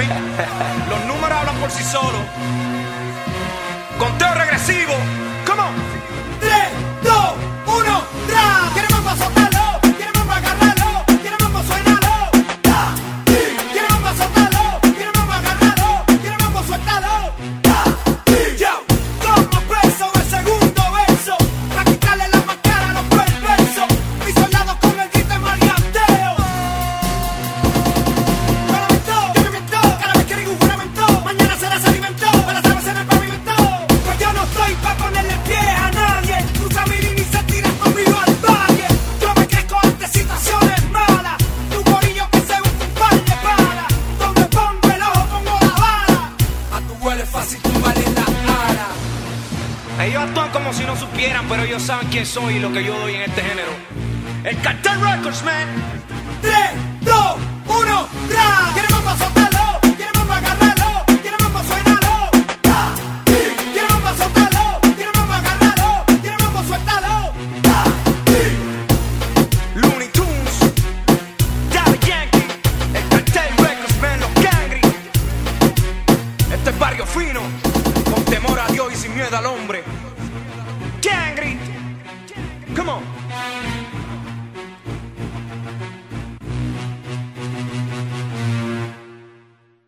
mami. Los números hablan por sí solos. Conteo regresivo. Come on. 3, 2, 1, ¡tra! ¿Quiere mambo? Sótalo. ¿Quiere mambo? Agárralo. ¿Quiere mambo? Suénalo. ¡Ta! ¿Quiere mambo? Sótalo. ¿Quiere mambo? Agárralo. ¿Quiere mambo? Suéltalo. ¡Ta! Yo, como preso el segundo verso, para quitarle la máscara a los perversos. Mis soldados con el grito de maleanteo. Juramento, yo me miento. Cada vez que digo un juramento, mañana será se alimentó. Para saberse en el pavimento. Pues yo no estoy pa' ponerle pie a nadie. Cruza mi línea y se tira conmigo al valle. Yo me crezco ante situaciones malas. Tu gorillo que se busca un par de balas. Donde pongo el ojo pongo la bala. A tu huele fácil tú vales la ala. Ellos actúan como si no supieran, pero ellos saben quién soy y lo que yo doy en este género. El Cartel Records, man. 3, 2, 1, ¡tra! ¿Quiere mambo? Sótalo. ¿Quiere mambo? Agárralo. ¿Quiere mambo? Suénalo. ¡Ta! ¿Quiere mambo? Sótalo. ¿Quiere mambo? Agárralo. ¿Quiere mambo? Suéltalo. ¡Ta! Looney Tunes, Daddy Yankee, el Cartel Records, man, los Gangri. Este es barrio fino, con temor a Dios y sin miedo al hombre. Gangri, come on.